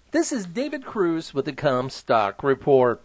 This is David Cruz with the Comstock Report.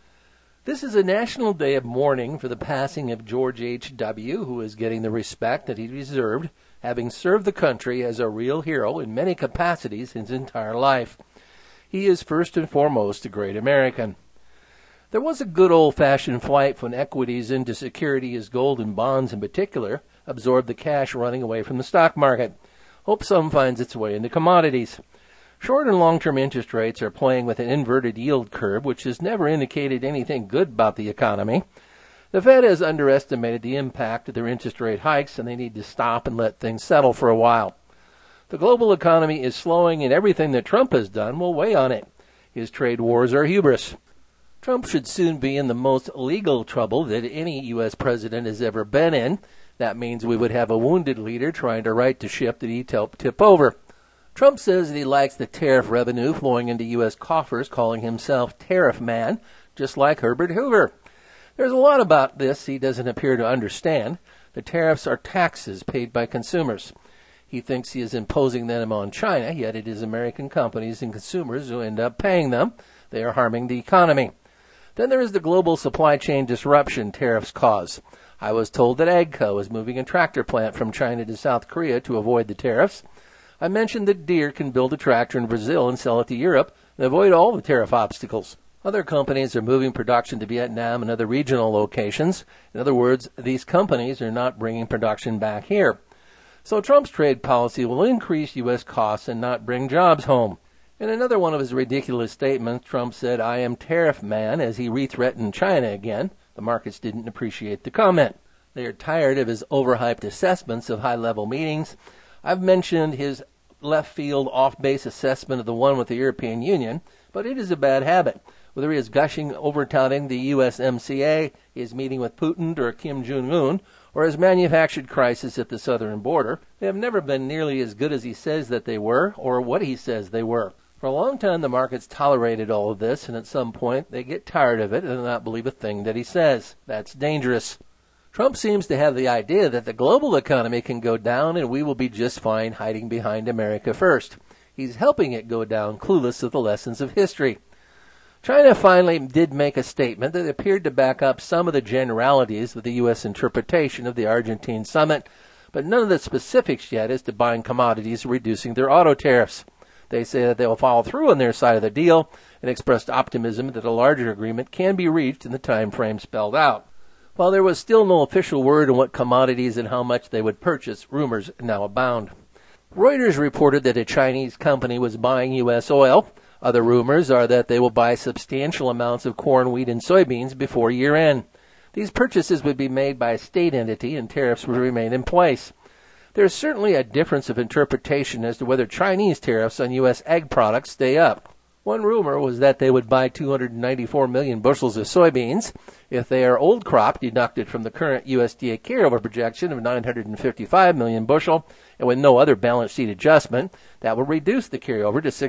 This is a national day of mourning for the passing of George H.W., who is getting the respect that he deserved, having served the country as a real hero in many capacities his entire life. He is first and foremost a great American. There was a good old-fashioned flight when equities into security as gold and bonds in particular absorbed the cash running away from the stock market. Hope some finds its way into commodities. Short and long-term interest rates are playing with an inverted yield curve, which has never indicated anything good about the economy. The Fed has underestimated the impact of their interest rate hikes, and they need to stop and let things settle for a while. The global economy is slowing, and everything that Trump has done will weigh on it. His trade wars are hubris. Trump should soon be in the most legal trouble that any U.S. president has ever been in. That means we would have a wounded leader trying to right the ship that he'd help tip over. Trump says that he likes the tariff revenue flowing into U.S. coffers, calling himself Tariff Man, just like Herbert Hoover. There's a lot about this he doesn't appear to understand. The tariffs are taxes paid by consumers. He thinks he is imposing them on China, yet it is American companies and consumers who end up paying them. They are harming the economy. Then there is the global supply chain disruption tariffs cause. I was told that AGCO is moving a tractor plant from China to South Korea to avoid the tariffs. I mentioned that Deere can build a tractor in Brazil and sell it to Europe and avoid all the tariff obstacles. Other companies are moving production to Vietnam and other regional locations. In other words, these companies are not bringing production back here. So Trump's trade policy will increase U.S. costs and not bring jobs home. In another one of his ridiculous statements, Trump said, "I am Tariff Man," as he re-threatened China again. The markets didn't appreciate the comment. They are tired of his overhyped assessments of high-level meetings. I've mentioned his left-field, off-base assessment of the one with the European Union, but it is a bad habit. Whether he is gushing over-touting the USMCA, his meeting with Putin or Kim Jong-un, or his manufactured crisis at the southern border, they have never been nearly as good as he says that they were, or what he says they were. For a long time, the markets tolerated all of this, and at some point, they get tired of it and not believe a thing that he says. That's dangerous. Trump seems to have the idea that the global economy can go down and we will be just fine hiding behind America first. He's helping it go down, clueless of the lessons of history. China finally did make a statement that appeared to back up some of the generalities of the U.S. interpretation of the Argentine summit, but none of the specifics yet as to buying commodities or reducing their auto tariffs. They say that they will follow through on their side of the deal and expressed optimism that a larger agreement can be reached in the time frame spelled out. While there was still no official word on what commodities and how much they would purchase, rumors now abound. Reuters reported that a Chinese company was buying U.S. oil. Other rumors are that they will buy substantial amounts of corn, wheat, and soybeans before year-end. These purchases would be made by a state entity and tariffs would remain in place. There is certainly a difference of interpretation as to whether Chinese tariffs on U.S. ag products stay up. One rumor was that they would buy 294 million bushels of soybeans. If they are old crop, deducted from the current USDA carryover projection of 955 million bushel, and with no other balance sheet adjustment, that will reduce the carryover to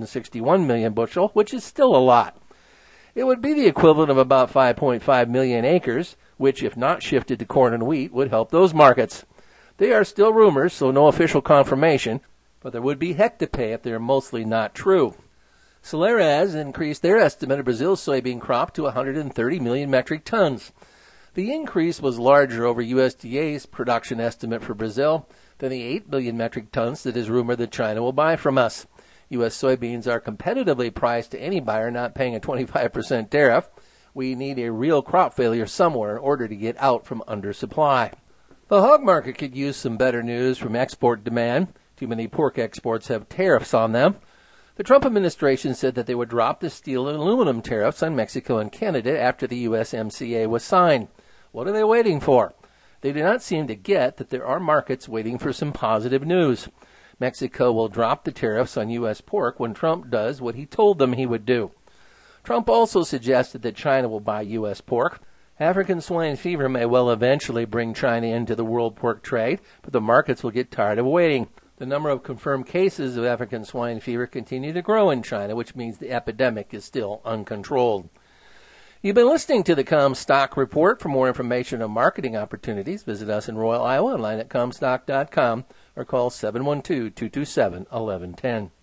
661 million bushel, which is still a lot. It would be the equivalent of about 5.5 million acres, which, if not shifted to corn and wheat, would help those markets. They are still rumors, so no official confirmation, but there would be heck to pay if they are mostly not true. Solera has increased their estimate of Brazil's soybean crop to 130 million metric tons. The increase was larger over USDA's production estimate for Brazil than the 8 million metric tons that is rumored that China will buy from us. U.S. soybeans are competitively priced to any buyer not paying a 25% tariff. We need a real crop failure somewhere in order to get out from undersupply. The hog market could use some better news from export demand. Too many pork exports have tariffs on them. The Trump administration said that they would drop the steel and aluminum tariffs on Mexico and Canada after the USMCA was signed. What are they waiting for? They do not seem to get that there are markets waiting for some positive news. Mexico will drop the tariffs on U.S. pork when Trump does what he told them he would do. Trump also suggested that China will buy U.S. pork. African swine fever may well eventually bring China into the world pork trade, but the markets will get tired of waiting. The number of confirmed cases of African swine fever continue to grow in China, which means the epidemic is still uncontrolled. You've been listening to the Comstock Report. For more information on marketing opportunities, visit us in Royal, Iowa, online at Comstock.com or call 712-227-1110.